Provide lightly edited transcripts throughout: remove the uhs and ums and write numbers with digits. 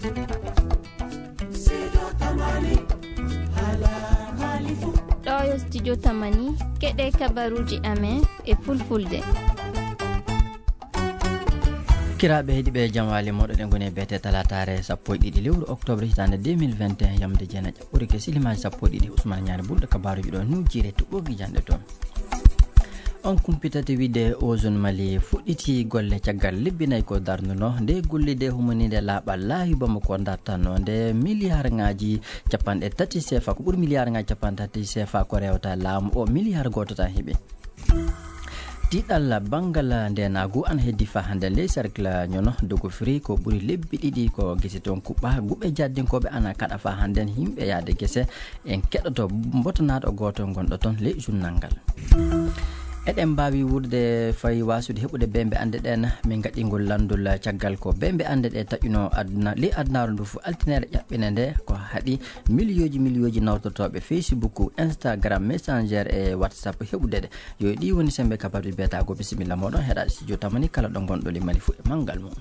ɗo studio tamani keɗe kabaruji amen e fulfulde. kiraɓe heeɗiɓe jamwali moɗon goni beete talatare 1 lewru octobre hitande 2021 yamde jeena ƴaɓɓuri ke silimaji 1 Ousmane Ñane Bulɗo kabaruji ɗo nujjire to ɓogi jande toon. On kumpitade wiide Ozone Mali fuɗɗiti golle caggal lebbi nayyi ko darnuno nde gollide humanide laaɓal laawi Bamako dartanno nde milliard ngaji capanɗe tati CFA ko ɓuuri milliard ngaji capanɗe tati CFA ko rewta laamu o milliard goto tan heeɓi. tiɗal banggal ndenagu an heddi fa hande ley cercle ñono dogo firi ko ɓuuri lebbi ɗiɗi ko guese toon kuɓɓa guɓe jaddinkoɓe ana kaɗa fa handen yimɓe yaade guese en keɗoto botanaɗo goto gonɗo toon ley journal ngal. eɗen mbawi wurde fayi wasude heɓude bembe ande ɗen min gaɗigol landol caggal ko bembe ande ɗe taƴuno aduna ley adnaru ndu fo altinere ƴaɓɓine nde ko haaɗi millioji nawtotoɓe Facebook, Instagram, Messenger e WhatsApp heɓude ɗe yo ɗi woni sembe kabaruji biyatago bisimilla moɗon heɗade studio tamani kala ɗo gonɗo limani fuɗɗe manggal mum.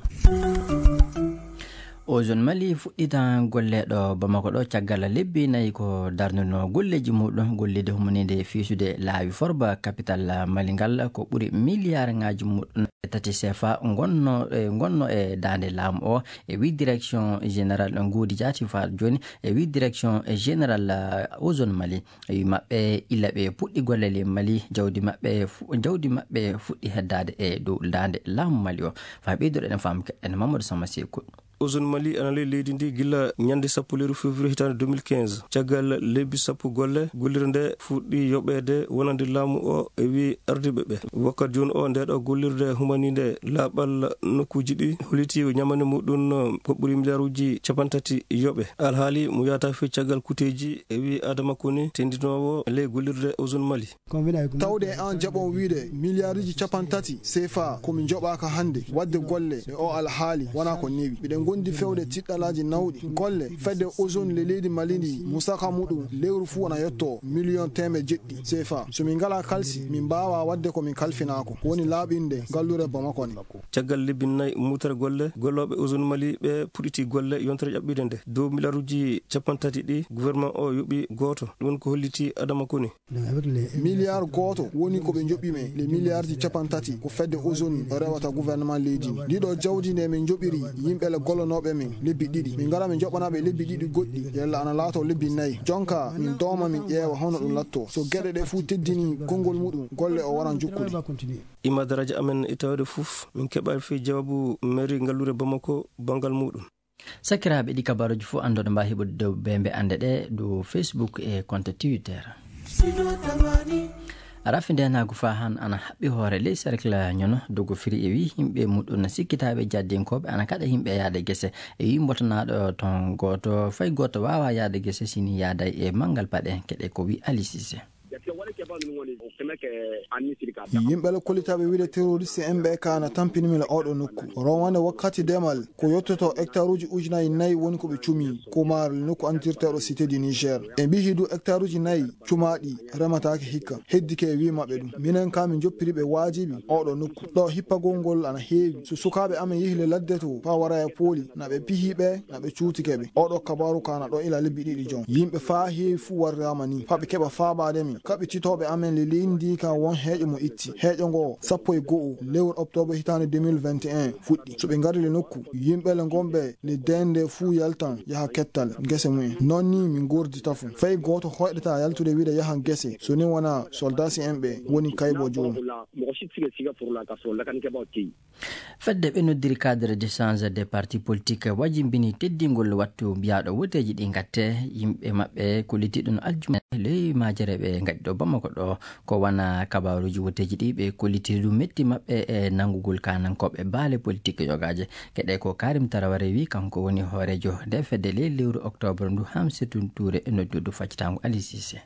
Ozone Mali fuɗɗita golle ɗo Bamako ɗo caggal lebbi nayyi ko darnuno golleji muɗum gollide humanide fiisude laawi Forba capital Mali ngal ko ɓuuri milliard ngaji muɗum tati CFA gonno e dande laamu o e wi direction général nguudi jaati fa joni e wi direction général Ozone Mali wi mabɓe illa ɓe puɗɗi gollele Mali jawdi mabɓe fuɗɗi heddade e dow dande laamu Mali o fa ɓeydoɗo ɗen fam keɗen Mamadou Sama Sekou. Ozone Mali ana ley leydi ndi gilla ñande 10 lewru février hitande 2015 caggal lebbi 10 golle gollirde nde fuɗɗi yoɓede wonande laamu o e wi ardiɓe ɓe wakkati joni o ndeɗo gollirde humanide laaɓal nokkuji ɗi holiti ñamane muɗum ko ɓuuri milliard uji capantati yoɓe alhaali mo yata fe caggal kuteji e wi adama koni tendinowo ley gollirde Ozone Mali tawde an jaɓon wiide milliard uji capantati CFA komin joɓaka hande wadde golle e o alhaali wona ko newi biɗen gondi fewde tiɗɗalaji nawɗi golle fedde Ozone le leydi Mali ndi musaka muɗum lewru fu wona yetto million teme jeɗɗi CFA somin ngala kalsi min mbawa wadde komin kalfinako woni laaɓinde gallure Bamako ni caggal lebbi nayyi mutere golle golloɓe Ozone Mali ɓe puɗɗiti golle yontere ƴaɓɓide nde dow milliard uji capantati ɗi gouvernement o yoɓi goto ɗum ko holliti adama koni milliard goto woni koɓe joɓɓime le milliard ji capantati ko fedde Ozone rewata gouvernement leydi ndiɗo jawdi nde min joɓiri yimɓele gollonoɓe min lebbi ɗiɗi min gara min joɓanaɓe lebbi ɗiɗi goɗɗi yalla ana laato lebbi nayyi jonka min dooma min ƴeewa hono ɗum latto so gueɗe ɗe fuu teddini konngol muɗum golle o waran jukkude ima daraja amen e tawede fof min keɓani fe jawabu mairie ngallure Bamako bangal muɗum. sakiraɓe ɗi kabaruji fof andoɗo mba heɓude dow bembe ande ɗe dow Facebook e compte Twitter. arafi ndenagu fa han ana haɓɓi hoore ley cercle ñono dogo firi e wi yimɓe muɗum sikkitaɓe jaddinkoɓe ana kaɗa yimɓe yaade guese e wi botanaɗo ton goto fay goto wawa yaade guese sini yaada e manggal paɗe keɗe ko wi Ali Cissé. yimɓele kollitaɓe wiide terroriste MBK na tampinimile oɗo nokku rowande wakkati demal ko yettoto hectare uji ujunayyi nayyi woni koɓe cumi kumarle nokku antirteɗo cité du Niger e mbi hidu hectare uji nayyi cumaɗi rematake hikka heddike e wi mabɓe ɗum minen ka min joppiriɓe wajibi oɗo nokku ɗo hippagol ngol ana heewi so sukaɓe amen yihile ladde to pa wara e pooli naɓe pihiɓe naɓe cuutikeɓe oɗo kabaru kana ɗo ila lebbi ɗiɗi jon yimɓe fa heewi fu warrama ni faɓe keɓa faɓademi kaɓɓititoɓe amen le leydi ka won heeƴo mo itti heeƴo ngo 11 lewru octobre hitande 2021 fuɗɗi so ɓe ngari le nokku yimɓele gonɓe le dende fuu yaltan yaha kettal guese mumen non ni min gurdita fu fay goto hoyɗata yaltude wiide yahan guese so ni wona soldasi en ɓe woni kaybo jomum. fedde ɓe noddiri cadre d'échange des partis politiques wajimbini teddingol wattu mbiyaɗo woteji ɗi gatte yimɓe mabɓe kollitiɗon aljuma ley majere ɓe gaɗi ɗo Bamako ɗo ko wana kabaruji woteji ɗi ɓe kolliti ɗum metti mabɓe e nangugol kanankoɓe baale politique yogaje keɗe ko Karim Taraware wi kanko woni hoorejo nde fedde ley lewru octobre ndu Hamsetoune Touré e nodduɗo faccitango Ali Cissé.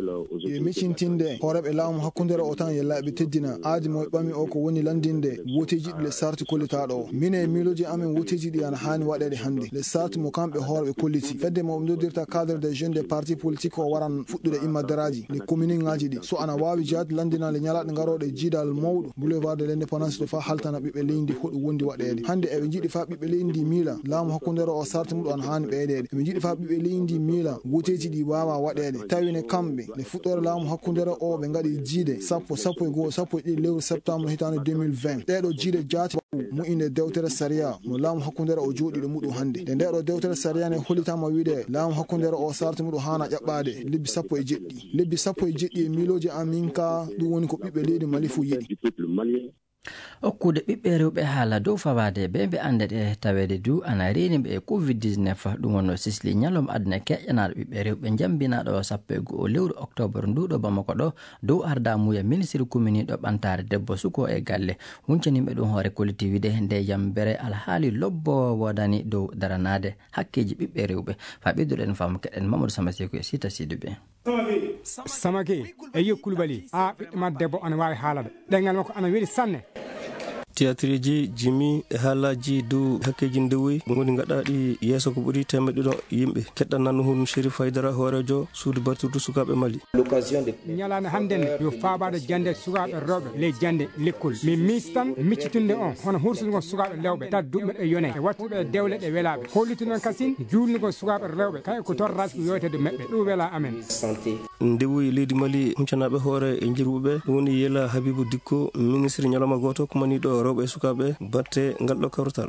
micintinde hooreɓe laamu hakkundere o tan yella ɓe teddina aadi mo ɓami o ko woni landinde wote wuteji le sarti kollitaɗo mine miloji amen wuteji ɗi an hani waɗede hande le sarti mo kamɓe hoore ɓe kolliti fedde mo ɗum cadre des jeunes des partis politiques o waran fuɗɗude immadaraji les commune ngaji ɗi so ana wawi jaati landina le ñalaɗe garoɗe jiidal mawɗo boulevard de l'indépendance de fa haltana ɓiɓɓe leydi hoɗum wondi waɗede hande eɓe jiiɗi fa ɓiɓɓe leydi miila laamu hakkundere o sarti muɗum an hani ɓeydede eɓe jiiɗi fa ɓiɓɓe leydi miila wuteji ɗi wawa waɗede tawine kamɓe le fuɗɗore laamu hakkundere o ɓe gaɗi jiide sappo e goho sappo e ɗiɗi lewru septembre hitande 2020 ɗeɗo jiide jaati mu'inde dewtere saria mo laamu hakkundere o jooɗiɗo muɗum hande nde ndeɗo dewtere saria ne hollitama wiide laamu hakkundere o sarti muɗum hana ƴaɓɓade lebbi sappo e jeɗɗi e miloji amin ka ɗum woni ko ɓiɓɓe leydi Mali fu yiɗi okkude ɓiɓɓe rewɓe haala dow fawade ɓe ande ɗe tawede du ana reeni ɓe covid-19 ɗum wonno sisli ñalom aduna keƴƴanaɗo ɓiɓɓe rewɓe jambinaɗo 1 lewru octobre nduɗo bamako ɗo dow arda muya ministre commune ɗo ɓantare debbo suko e galle huncaniɓe ɗum hoore collectivité nde yambere alhaali lobbo wodani dow daranade hakkeji ɓiɓɓe rewɓe fa ɓeyduɗen faamu keɗen Mamadou Samaseko e Sita Sidibé Samake e Yokulbali a ɓiɗɗo debbo ana wawi haalade ɗengal makko ana weli sanne théâtre ji jimi e haalaji dow hakkeji ndewoyi woni gaɗaɗi yesso ko ɓuuri temedɗiɗo yimɓe keɗɗanano hun Chérif Haydara hoorejo suudu battudu sukaɓe Mali ñalande hannden yo faabade jande sukaɓe rewɓe ley jande l'école mi mistan miccitunde on hono hursude sukaɓe lewɓe tadduɓe e yone e wattuɓe e dewle ɗe welaɓe hollitu noon kasin julnugo sukaɓe rewɓe kay ko torrasi ko yoytede meɓɓe ɗum wela amen ndewoyi leydi Mali huncanaɓe hoore e jirwuɓe ɗum woni Yela Habibou Dicko ministre ñalawma goto kumaniɗo rewɓe e sukaɓe batte ngal ɗo kawrutal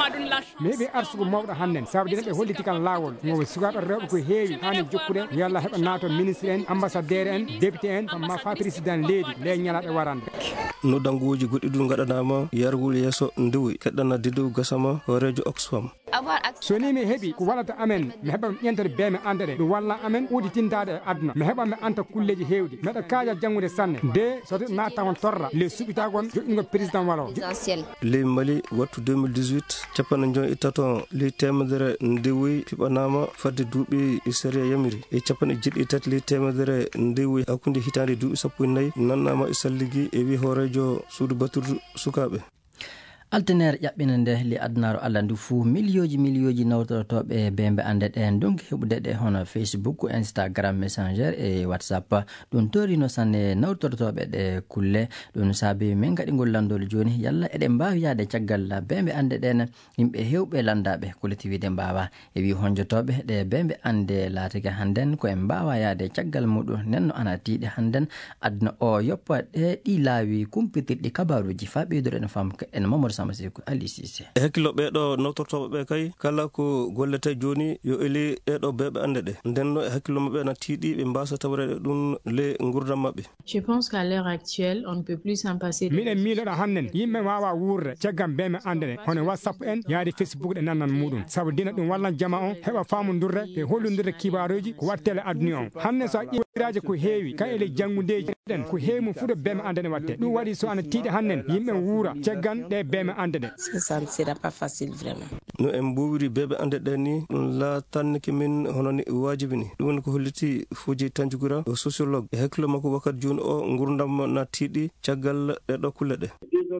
mi heeɓi arsugo mawɗo hannden sabu dina ɓe holliti kan laawol mo sukaɓe rewɓe ko heewi hani jokkude yo Allah heɓa naato ministre en ambassadeur en député en ma fa président leydi le ñalaɓe warande noddanguji goɗɗi ɗum gaɗanama yargol yesso ndewoyi keɗɗana Didou Gassama hoorejo Oxfam so ni mi heeɓi ko wallata amen mi heɓa ƴentede beeme ande ɗe ɗum walla amen uditintade e aduna mi heɓa mi anta kulleji hewɗi meɗa kaaja janggude sanne nde so natta on torra le suɓitagon joƴƴugo président walo ley Mali wattu 2018 capanɗe joyi e taton ley temedere ndewoyi piɓanama fadde duuɓi séria yamiri e capanɗe jeɗɗi tati ley temedere ndewoyi hakkude hitande duuɓi 14 nannama e salligui e wi hoorejo suudu battudu sukaɓe altenaire ƴaɓɓina nde li adunaro allah ndu fuu milioji nawtorotoɓe bembe ande ɗen donki heɓude ɗe hono Facebook Instagram Messenger e WhatsApp ɗum torino sanne nawtorotoɓe ɗe kulle ɗum saabi min gaɗi ngol landol joni yalla eɗen mbawi yaade caggal bembe ande ɗen yimɓe hewɓe landaɓe collectivité mbawa e wi honjotoɓe ɗe bembe ande laatiga hannden ko en mbawa yaade caggal muɗum nenno ana tiiɗi hannden aduna o yoppa ɗe ɗi laawi kumpitirɗi kabaruji fa ɓeydoɗen fam en Mamadou Samaseko Ali Cissé e hakkilo ɓeɗo nawtortoɓe ɓe kay kala ko gollete joni yo eli ɗeɗo beɓe ande ɗe ndenno e hakkilo mabɓe na tiiɗi ɓe mbasa tawrede ɗum le gurdam mabɓe. Je pense qu'à l'heure actuelle on ne peut plus s'en passer. miɗen miiloɗo hannden yimɓe wawa wuurde caggal beme ande ɗe hono WhatsApp en yaade Facebook ɗe nannan muɗum saabu dina ɗum wallan jama on heɓa famodurre e hollodirde kibaruji ko wattele aduna on hannden so a ƴewiraji ko heewi kay ele janggudeji ɗen ko heewi mo fuɗo beme ande ɗe watte ɗum waɗi so ana tiiɗi hannden yimɓe wuura caggan ɗe beme ande ɗe. Ça ne sera pas facile vraiment. no en mbowiri beɓe ande ɗe ni ɗum laatanneke min hono ni wajibi ni ɗum woni ko holliti Fodji Tanjugura o sociologue e hakkilo makko wakkati joni o gurdam na tiiɗi caggal ɗeɗo kulle ɗe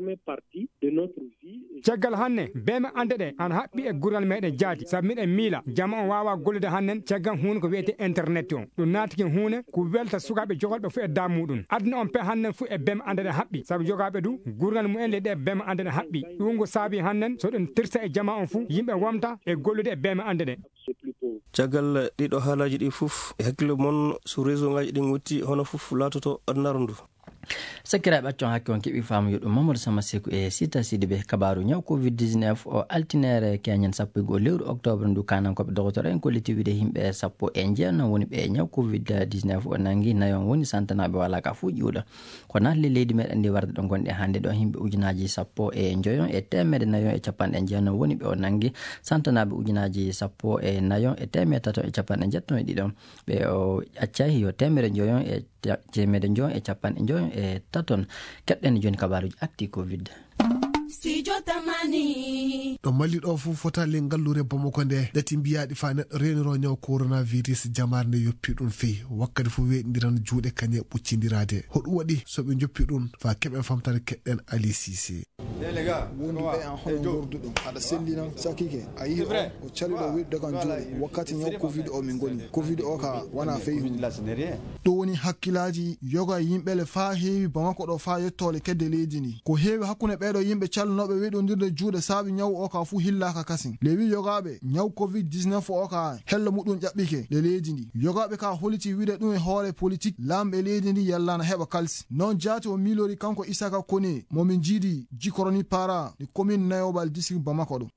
caggal hanne beme ande ɗe ana haɓɓi e gurdal meɗen jaati saabu miɗen miila jama on wawa gollude hannen caggal hunde ko wiyete internet on ɗum naatiki hunde ko welta sukaɓe jogoɓe fu e da muɗum aduna on pe hannen fu e beme ande ɗe haɓɓi saabu jogaɓe du gurdal mumen le ɗe beme ande ɗe haɓɓi ɗum ngo saabi hannen so ɗum tirsa e jama on fu yimɓe wamta e gollude e beme ande ɗe caggal ɗiɗo haalaji ɗi foof e hakkille moon so réseau ngaji ɗin wotti hono foof laatoto adunaro ndu sakkiraɓe accon hakke on keeɓi faamu yoɗum Mamadou Samaseko e Sita Sidibé kabaru ñaw covid-19 o altinere keñen 1 lewru octobre ndu kanankoɓe docteur en collectivité yimɓe 19 woni ɓe ñaw covid-19 o nangi nayon woni santanaɓe wala ka fuu ƴiwɗo ko natli leydi meɗen ndi warde ɗo gonɗe hannde ɗo yimɓe ujunaji 10 e temedde nayon e capanɗe jeenom woni ɓe o nangi santanaɓe ujunaji 10 e nayon e temedde tato e capanɗe jetton e ɗiɗon ɓe o accay yo temedde joyon e temedde joyon e capanɗe joyon e taton keɗɗen joni kabaruji acti covid. Studio Tamani ɗo malliɗo fu fotale ngallure Bamako nde ɗati mbiyaɗi fa neɗɗo reniro ñaw coronavirus jamar nde yoppi ɗum feyi wakkati fu weɗidiran juuɗe kañe ɓuccidirade hoɗum waɗi soɓe joppi ɗum fa keɓen famtare keɗɗen Ali Cissé wondi ɓe an hono gorduɗum aɗa sellina sakike a yihi o caliɗo wiɗɗo kan juuɗe wakkati ñaw covid o min goni covid o ka wona feyi ɗo woni hakkillaji yoga yimɓele fa heewi Bamako ɗo fa yettole kedde leydi ndi ko heewi hakkunde ɓeɗo yimɓe callunoɓe weɗodirde juuɗe saabi ñaw o ka fu hillaka kasin lewi yogaɓe ñaw covid-19 o ka hello muɗum ƴaɓɓike le leydi ndi yogaɓe ka holiti wiide ɗum e hoore politique lamɓe leydi ndi yallana heɓa kalsi non jaati o milori kanko Isaka Kone momin jiidi jikoroni para ni commune Nayobal district Bamako ɗo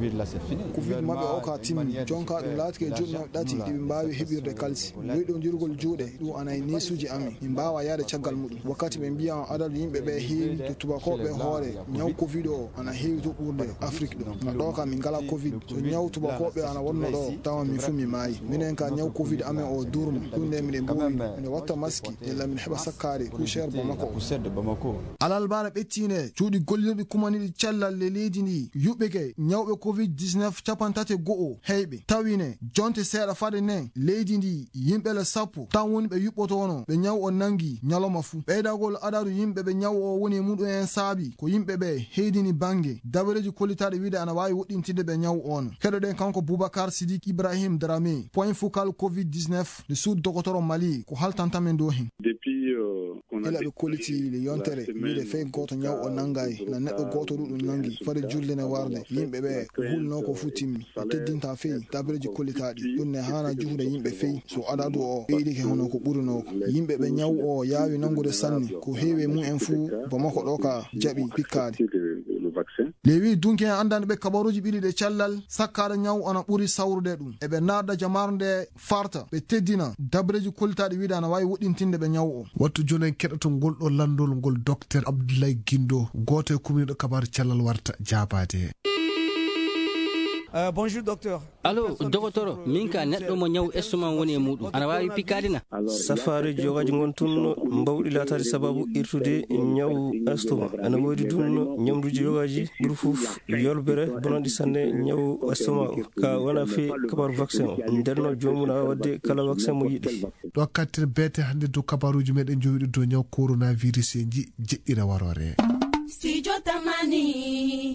covid maɓɓe o ka timmi jonka ɗum laatike juɗɗo ɗati ɗiɓe mbawi heɓirde kalsi weɗodirgol juuɗe ɗum anayi nesuji amin min mbawa yaade caggal muɗum wakkati ɓe mbiya adadu yimɓe ɓe heewi to tubakoɓe hoore ñaw covid o ana heewi to ɓurde Afrique ɗo ɗo ka min ngala covid so ñaw tubakoɓe ana wonno ɗo tawa min fu mi maayi minen ka ñaw covid amen o durno ɗum nde miɗen mbowi mine watta maski ella min heɓa sakkare poussiére Bamako alalbara ɓettine cuuɗi gollirɗi kumaniɗi cellal le leydi ndi yuɓɓeke ñawɓe covid-19 capantate go'o heyɓe tawine jonte seeɗa fade nden leydi ndi yimɓele 10 tan woni ɓe yuɓɓotono ɓe ñaw o nangi ñaloma fu ɓeydagol adadu yimɓe ɓe ñaw o woni e muɗum en saabi ko yimɓe ɓe heydini bange dabareji kollitaɗe wiide ana wawi woɗɗintinde ɓe ñaw on heɗoɗen kanko Boubacar Sidik Ibrahim Dramé point focal covid-19 le sous-docteur Mali ko haltantamen do hen ila ɓe kolliti le yontere wiide fey goto ñaw o nangay na neɗɗo goto ɗuɗum nangi fade julde ne warde yimɓe ɓe ko hulno ko fu timmi ɓe teddinta feyi dabareji kollitaɗi ɗum ne hana juhude yimɓe feyi so adadu o ɓeydike hono ko ɓurinoko yimɓe ɓe ñaw o yaawi nangude sanne ko heewi mum en fu Bamako ɗo ka jaɓi pikkade lewi dunki en andande ɓe kabaruji ɓiɗi ɗe cellal sakkade ñaw ana ɓuuri sawrude ɗum eɓe narda jamar nde farta ɓe teddina dabareji kollitaɗi wiide ana wawi woɗɗintinde ɓe ñaw o wattu joni en keɗoto ngol ɗo landol ngol docteur Abdoulaye Guindo goto e kuminiɗo kabaru cellal warta jabade bonjour docteur. Allo docteur min ka neɗɗo mo ñaw estoma woni e muɗum ana wawi pikkade na safari jogaji gon tun mbawɗi latade sababu irtude ñaw estoma ana woodi dun ñamduji yogaji ɓuuri fof yolbere bonanɗi sanne ñaw estoma o ka wona fe kabaru vaccin o ndenno jomum awa wadde kala vaccin mo yiɗi ɗo kattere beete hande dow kabaruji meɗen jowiɗo dow ñaw coronavirus e jeɗɗira warore Studio Tamani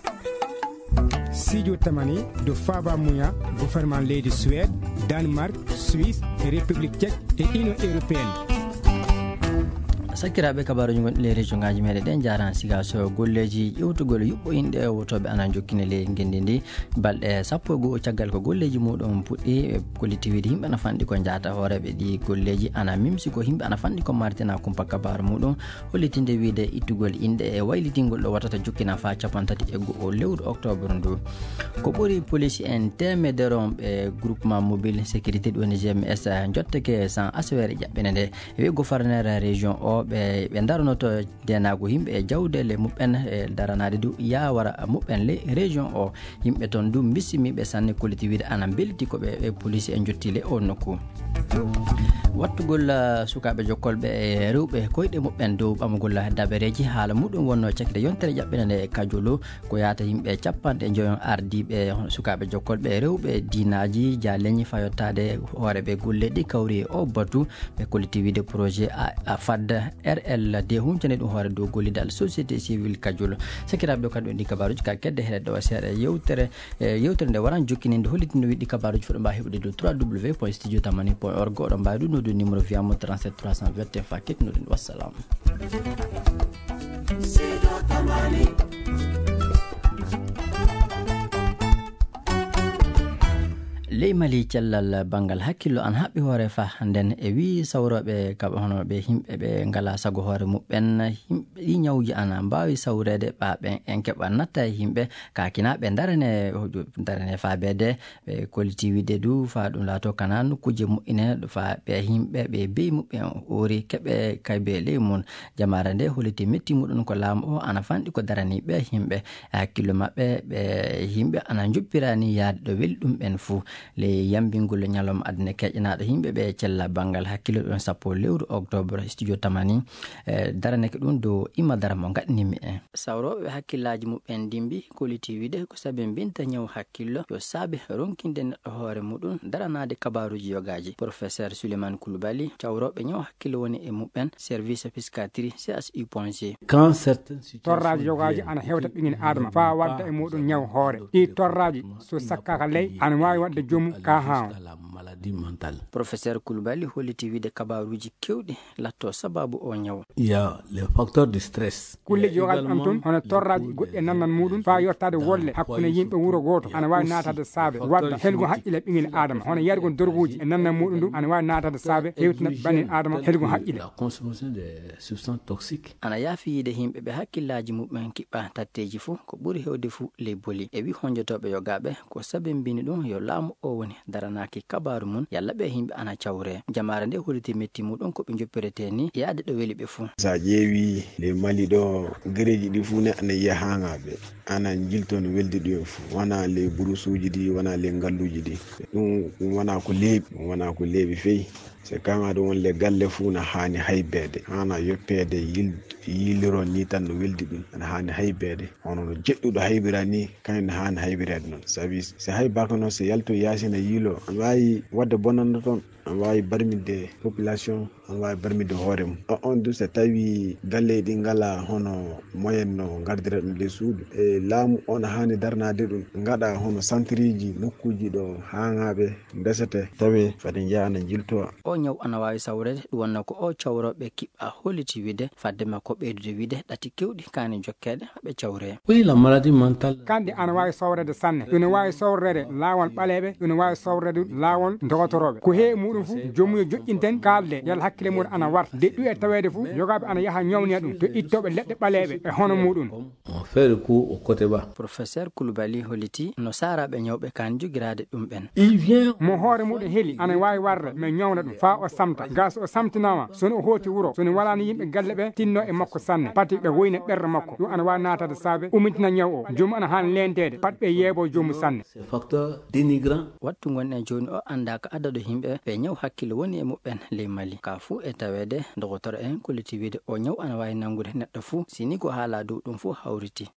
Studio Tamani de Faba Mouya, gouvernement leydi Suède, Danemark, Suisse, République tchèque et Union européenne. sakiraɓe kabaruji gonɗi le région ngaji meɗen jaran siga so golleji ƴewtugol yuɓɓoyinɗe wotoɓe ana jokkine le gendi ndi balɗe 15 caggal ko golleji muɗum puɗɗi collectivité yimɓe ana fanɗi ko jaata hooreɓe ɗi golleji ana mimsi ko yimɓe ana fanɗi ko martina kumpa kabaru muɗum hollitinde wiide ittugol inɗe e waylitingol ɗo wattata jokkina fa 31 lewru octobre ndu ko ɓuri police en temedere on ɓe groupement mobile sécurité ɗo ni GMS jottake sans aswere ƴaɓɓene nde wi gouverneur région o ɓe daranoto denago yimɓe e jawdele muɓɓen e daranade du yawara muɓɓen le région o yimɓe toon du bissimiɓe sanne collectivité ana belti koɓe police en jottile o nokku wattugol sukaɓe jokkolɓe e rewɓe koyɗe muɓɓen dow ɓamugol dabareji haala muɗum wonno cakkide yontere jaɓɓene nde kajolo ko yata yimɓe 50 ardiɓe sukaɓe jokkolɓe e rewɓe dinaji ja leñi fayottade hooreɓe golle ɗi kawri o batu ɓe collectivité projet a fadda RLD huncane ɗum hoore dow gollidal société civile kajolo sakiraɓe ɗo kadi ɗi kabaruji ka kedde heɗe ɗo seeɗa yewtere nde waran jokkininde hollitinde wiɗɗi kabaruji foɗo mbawi heɓude dow www.studiotamani.org oɗo mbawi ɗum noddu numéro wiyamo 37 321 fa kettinuɗen wassalam. ley mali cellal bangal hakkillo an haɓɓi hoore fa nden e wi sawroɓe kaɓe hono ɓe yimɓe ɓe ngala sago hoore muɓɓen yimɓe ɗi ñawji ana mbawi sawrede ɓaɓen en keɓa natta e yimɓe kakinaɓe darane fabede ɓe collectivité du fa ɗum laato kana nokkuje moƴƴine fa ɓe yimɓe ɓe beyi muɓɓen ori keɓe kaybe ley mum jamare nde holliti metti muɗum ko laamu o ana fanɗi ko daraniɓe yimɓe hakkillo mabɓe ɓe yimɓe ana joppirani yaade ɗo weli ɗum ɓen fou le yambingol nyalom adne keƴƴanaɗo himɓe ɓe cella bangal hakkilo ɗon sappo lewru octobre studio tamani daraneke ɗum dow imadara mo gaɗnimi en sawroɓe hakkillaji muɓen dimbi koliti wiide ko sabi binta ñaw hakkillo yo saabi ronkinde neɗɗo hoore muɗum daranade kabaruji yogaji professeur Souleymane Coulibaly cawroɓe ñaw hakkillo woni e muɓen service psychiatrie CSU.G torraji yogaji ana hewta ɓiŋin adama fa wadda e muɗum ñaw hoore ɗi torraji so sakkaka ley ana wawi wadde joomum ka haw professeur Coulibaly holliti wiide kabaruji kewɗi latto sababu o ñaw ya le facteur de stress kulleji yogaji am toon hono torraji goɗɗi e nannan muɗum fa yottade wolle hakkude yimɓe wuuro goto ana wawi natade saabe wadda helgo haqqille ɓiŋil adama hono yargo dorguji e nannan muɗum ɗum ana wawi natade saabe hewtina banin adama helgo haqqille ana yaafi yiide himɓe ɓe hakkillaji muɓen kiɓɓa tatteji fou ko ɓuuri hewde fou ley boli e wi honjotoɓe yogaɓe ko sabi mbini ɗum yo laamu o woni daranaki kabaru mum yalla ɓe himɓe ana cawre jamare nde holiti metti muɗum koɓe joppirete ni yaade ɗo weli ɓe fou sa ƴeewi le Mali ɗo guereji ɗi fuu ne ana yiya hangaɓe ana jiltono weldi ɗum fou wona le burusuji ɗi wona le ngalluji ɗi ɗum wona ko leeɓi ɗum wona ko leeɓi feyi c'est kama ɗum won le galle fuu na hani haybede hana yoppede yilliron ni tan no weldi ɗum ana hani haybede hono no jeɗɗuɗo haybira ni kañum ne hani haybirede noon saabi so haybaka noon so yalto yasina yiilo an wawi wadde bonnande toon an wawi barmidde population an wawi barmidde hoore mum on du so tawi galle ɗi ngala hono moyen no gardira ɗum ley suudu e laamu on hani darnade ɗum gaɗa hono centre ji nokkuji ɗo hangaɓe desete tawi fade jahana jilto o ñaw ana wawi sawrede ɗum wonno ko o cawroɓe kiɓɓa holliti wiide fadde makko ɓeydude wiide ɗati kewɗi kani jokkede ɓe cawre oui la maladie mentale kandi ana wawi sawrede sanne ɗum ne wawi sawrede lawol ɓaleɓe ɗum ne wawi sawrede lawol dogotoroɓe ko heewi muɗum fou jomum yo joƴƴinten kalde yalla hakkille muɗum ana warta deɗɗu e tawede fou yogaɓe ana yaaha ñawniya ɗum to ittoɓe leɗɗe ɓaleɓe e hono muɗum on fait le coup au côté bas professeur Coulibaly holliti no saraɓe ñawɓe kan jogirade ɗum ɓen il vient mo hoore muɗum heeli ana wawi warde mais ñawna ɗum fa o samta ga so o samtinama sono o hooti wuuro sono walani yimɓe galle ɓe tinno e makko sanne pati ɓe woyne ɓerɗe makko ɗum ana wawi natade saabe umitina ñaw o jomum ana hani lentede pat ɓe yeebo jomum sanne facteur dénigrant wattu gonɗen joni o anda ko addaɗo himɓe ɓe ñaw hakkille woni e muɓɓen ley Mali ka fou e tawede dogotoro en kolliti wiide o ñaw ana wawi nangude neɗɗo fou sini ko haala dow ɗum fou hawriti